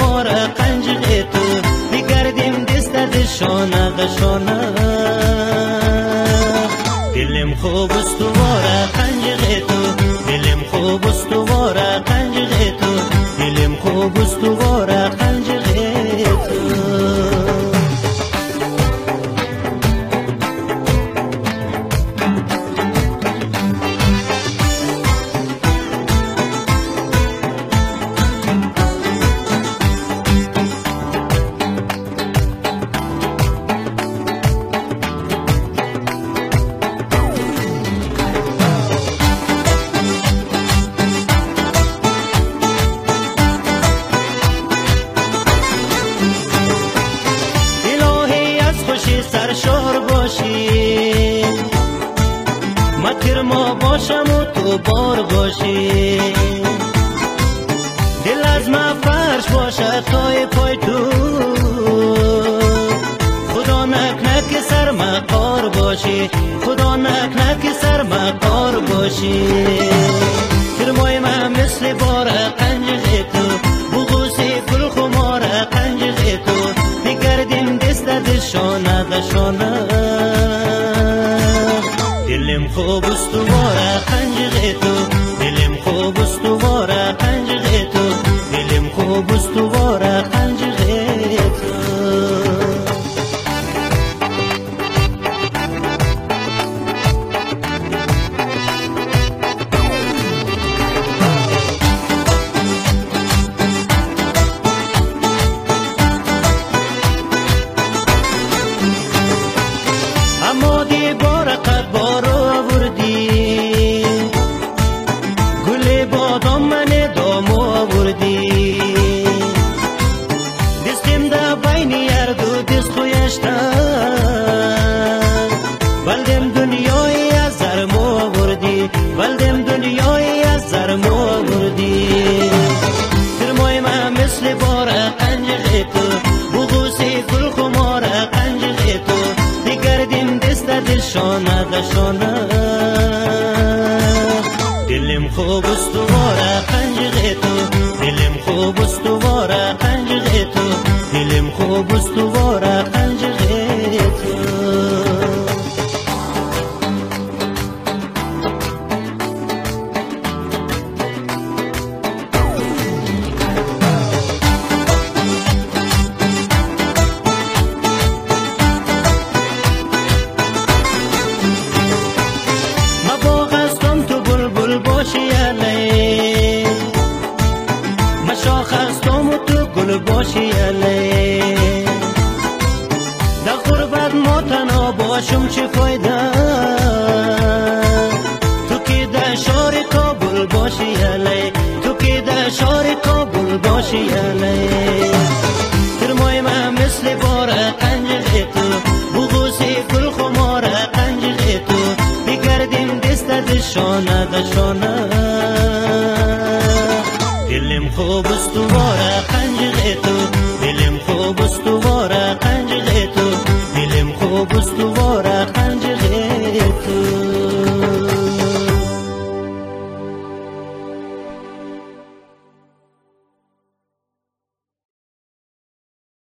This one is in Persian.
واره قنجه تو بگردیم دست دشانه دشانه دلم خوب است واره قنجه تو دلم خوب است واره قنجه تو دلم خوب است واره قنجه تو سرشار باشی مکر ما باشم و تو بار باشی دل از ما فرش باشد تای پای تو خدا نکنه که سر مقار باشی خدا نکنه که سر مقار باشی فرمای من مثل بار قنجه تو بغوسی گل خمار قنجه تو بگردیم دست دشانه دشانه دلم خوب است واره قنجه تو دلم خوب است واره قنجه تو دلم خوب است واره قنجه تو اما دی بارقت بارو آوردی گل بادام من دامو آوردی دستم دا بین هر دو دست خویشتن بلدم دنیای از زرمو آوردی بلدم دنیای از زرمو آوردی فرمای من مثل بار قنجه تو بغوسی گل خمار قنجه تو بگردیم دست دشانه دشانه دلم خوب است واره قنجه تو دلم خوب است واره قنجه تو دلم خوب است واره قنجه تو باشی علی مشاخ هستم و تو گل باشی علی در غربت ما تنها باشم چه فایده تو که در شهر کابل باشی علی تو که در شهر کابل باشی علی فرمای من مثل بار قنجه تو بغوسی گل خمار قنجه تو بگردیم دست دشانه دشانه دلم خوب است